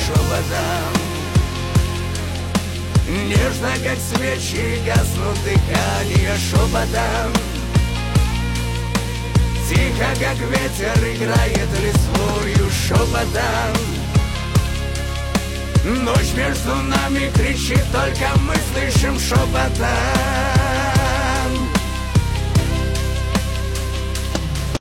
шепотом. Нежно, как свечи, гаснут дыхания шепотом. Тихо, как ветер, играет листвою шепотом. Ночь между нами кричит, только мы слышим шепотом.